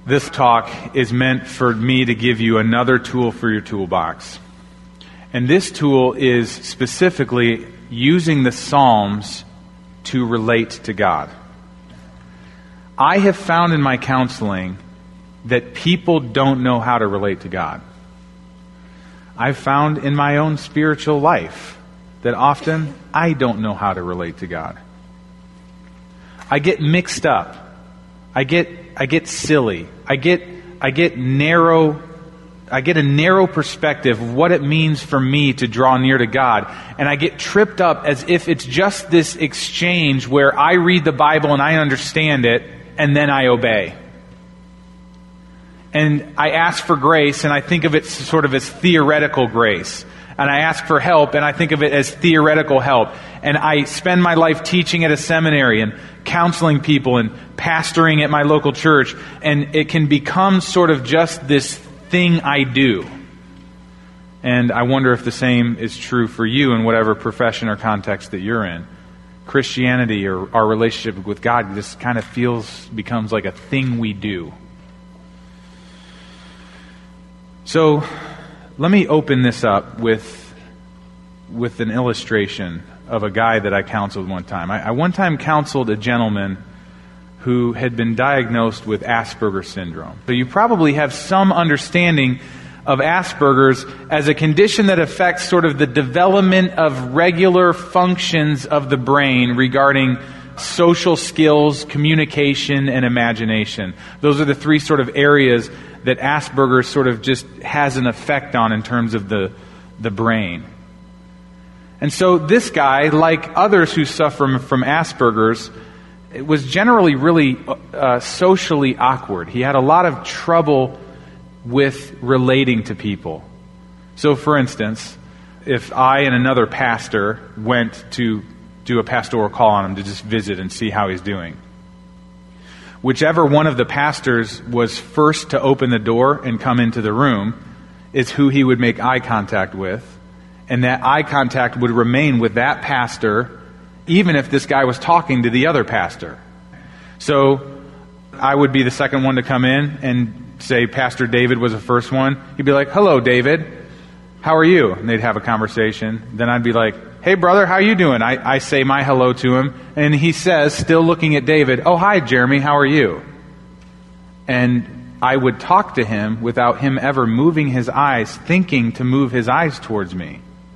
This talk is meant for me to give you another tool for your toolbox. And this tool is specifically using the Psalms to relate to God. I have found in my counseling that people don't know how to relate to God. I've found in my own spiritual life that often I don't know how to relate to God. I get mixed up. I get silly. I get a narrow perspective of what it means for me to draw near to God. And I get tripped up as if it's just this exchange where I read the Bible and I understand it and then I obey. And I ask for grace and I think of it sort of as theoretical grace. And I ask for help and I think of it as theoretical help. And I spend my life teaching at a seminary and counseling people and pastoring at my local church. And it can become sort of just this thing I do. And I wonder if the same is true for you in whatever profession or context that you're in. Christianity or our relationship with God just kind of becomes like a thing we do. So let me open this up with an illustration of a guy that I counseled one time. I one time counseled a gentleman who had been diagnosed with Asperger's syndrome. So you probably have some understanding of Asperger's as a condition that affects sort of the development of regular functions of the brain regarding social skills, communication, and imagination. Those are the three sort of areas that Asperger's sort of just has an effect on in terms of the brain. And so this guy, like others who suffer from Asperger's, it was generally really socially awkward. He had a lot of trouble with relating to people. So for instance, if I and another pastor went to do a pastoral call on him to just visit and see how he's doing, whichever one of the pastors was first to open the door and come into the room is who he would make eye contact with. And that eye contact would remain with that pastor even if this guy was talking to the other pastor. So I would be the second one to come in and say Pastor David was the first one. He'd be like, "Hello, David. How are you?" And they'd have a conversation. Then I'd be like, "Hey, brother, how you doing?" I say my hello to him. And he says, still looking at David, "Oh, hi, Jeremy. How are you?" And I would talk to him without him ever moving his eyes, thinking to move his eyes towards me.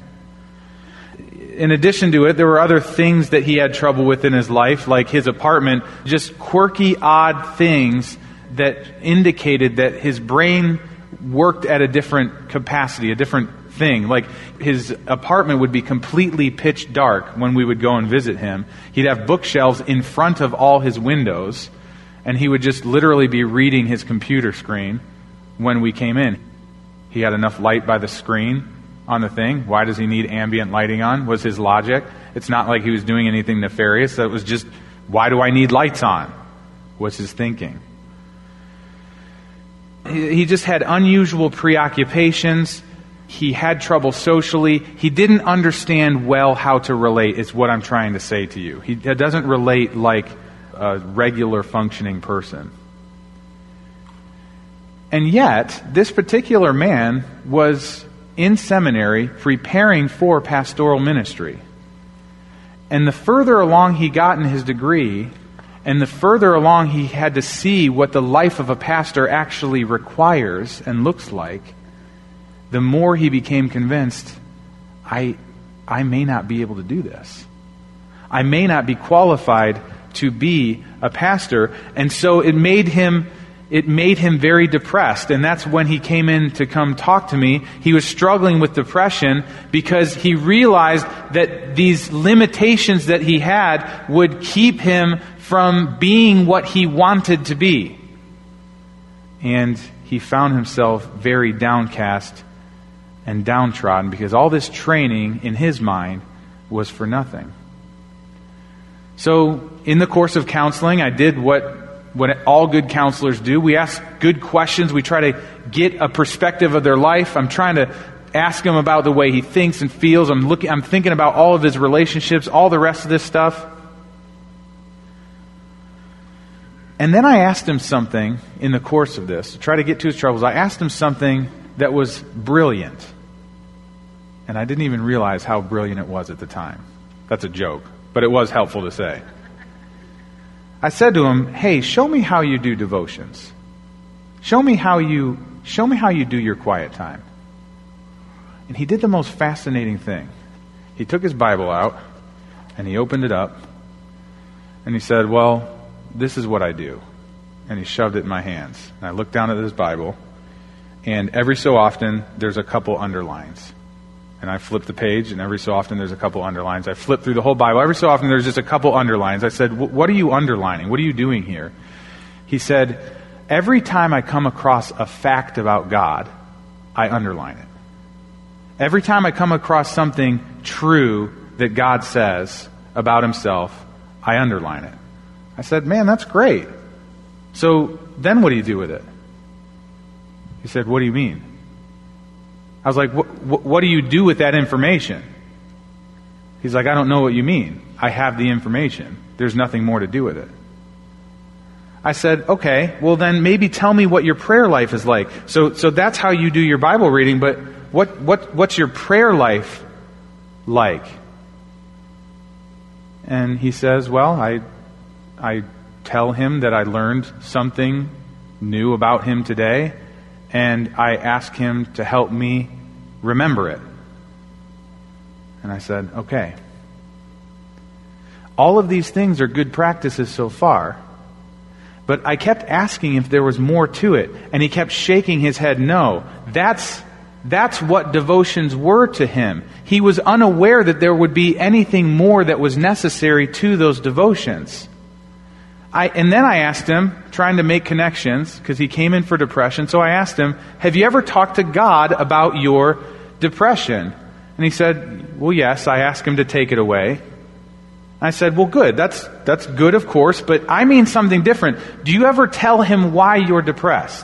In addition to it, there were other things that he had trouble with in his life, like his apartment, just quirky, odd things that indicated that his brain worked at a different capacity, a different thing. Like his apartment would be completely pitch dark when we would go and visit him. He'd have bookshelves in front of all his windows, and he would just literally be reading his computer screen when we came in. He had enough light by the screen on the thing. Why does he need ambient lighting on? Was his logic. It's not like he was doing anything nefarious. It was just, why do I need lights on? Was his thinking. He just had unusual preoccupations. He had trouble socially. He didn't understand well how to relate, is what I'm trying to say to you. He doesn't relate like a regular functioning person. And yet, this particular man was in seminary preparing for pastoral ministry. And the further along he got in his degree, and the further along he had to see what the life of a pastor actually requires and looks like, the more he became convinced, I may not be able to do this. I may not be qualified to be a pastor. And so it made him very depressed. And that's when he came in to come talk to me. He was struggling with depression because he realized that these limitations that he had would keep him from being what he wanted to be. And he found himself very downcast and downtrodden because all this training in his mind was for nothing. So in the course of counseling, I did what all good counselors do. We ask good questions. We try to get a perspective of their life. I'm trying to ask him about the way he thinks and feels. I'm thinking about all of his relationships, all the rest of this stuff. And then I asked him something in the course of this, to try to get to his troubles. I asked him something that was brilliant. And I didn't even realize how brilliant it was at the time. That's a joke, but it was helpful to say. I said to him, hey, show me how you do devotions. Show me how you do your quiet time. And he did the most fascinating thing. He took his Bible out, and he opened it up, and he said, well, this is what I do. And he shoved it in my hands. And I looked down at his Bible, and every so often, there's a couple underlines. And I flip the page, and every so often there's a couple underlines. I flip through the whole Bible. Every so often there's just a couple underlines. I said, what are you underlining? What are you doing here? He said, every time I come across a fact about God, I underline it. Every time I come across something true that God says about himself, I underline it. I said, man, that's great. So then what do you do with it? He said, what do you mean? I was like, what do you do with that information? He's like, I don't know what you mean. I have the information. There's nothing more to do with it. I said, okay, well then maybe tell me what your prayer life is like. So that's how you do your Bible reading, but what's your prayer life like? And he says, well, I tell him that I learned something new about him today, and I ask him to help me remember it. And I said, okay. All of these things are good practices so far, but I kept asking if there was more to it, and he kept shaking his head no. That's what devotions were to him. He was unaware that there would be anything more that was necessary to those devotions. And then I asked him, trying to make connections, because he came in for depression, so I asked him, have you ever talked to God about your depression? And he said, well, yes, I asked him to take it away. I said, well, good, that's good, of course, but I mean something different. Do you ever tell him why you're depressed?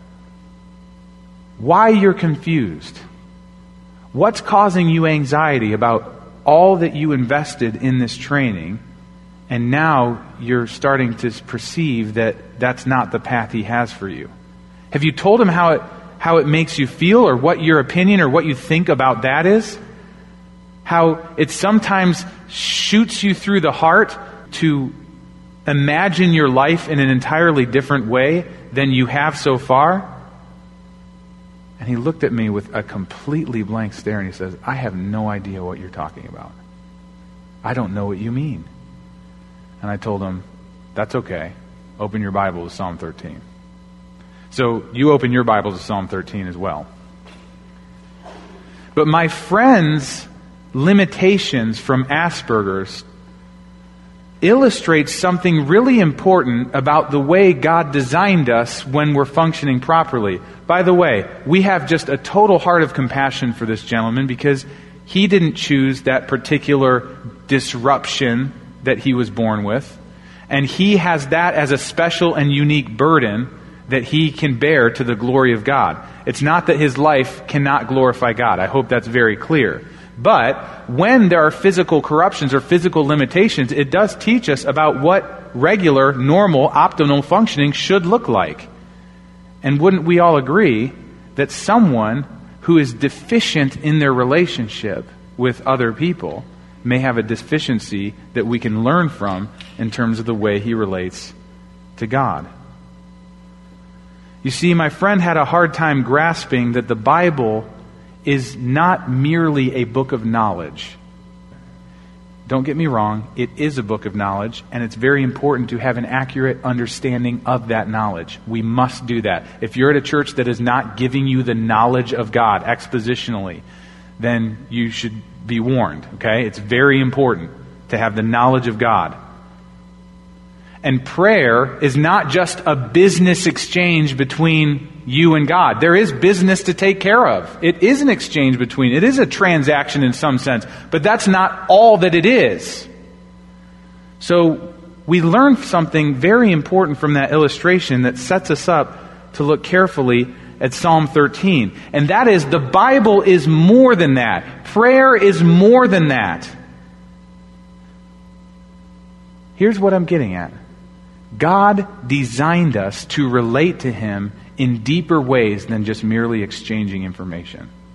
Why you're confused? What's causing you anxiety about all that you invested in this training? And now you're starting to perceive that that's not the path he has for you. Have you told him how it makes you feel, or what your opinion or what you think about that is? How it sometimes shoots you through the heart to imagine your life in an entirely different way than you have so far? And he looked at me with a completely blank stare and he says, I have no idea what you're talking about. I don't know what you mean. And I told him, that's okay. Open your Bible to Psalm 13. So you open your Bible to Psalm 13 as well. But my friend's limitations from Asperger's illustrates something really important about the way God designed us when we're functioning properly. By the way, we have just a total heart of compassion for this gentleman because he didn't choose that particular disruption that he was born with. And he has that as a special and unique burden that he can bear to the glory of God. It's not that his life cannot glorify God. I hope that's very clear. But when there are physical corruptions or physical limitations, it does teach us about what regular, normal, optimal functioning should look like. And wouldn't we all agree that someone who is deficient in their relationship with other people may have a deficiency that we can learn from in terms of the way he relates to God? You see, my friend had a hard time grasping that the Bible is not merely a book of knowledge. Don't get me wrong, it is a book of knowledge, and it's very important to have an accurate understanding of that knowledge. We must do that. If you're at a church that is not giving you the knowledge of God expositionally, then you should be warned, okay? It's very important to have the knowledge of God. And prayer is not just a business exchange between you and God. There is business to take care of. It is an exchange between. It is a transaction in some sense. But that's not all that it is. So we learn something very important from that illustration that sets us up to look carefully at Psalm 13. And that is, the Bible is more than that. Prayer is more than that. Here's what I'm getting at. God designed us to relate to Him in deeper ways than just merely exchanging information.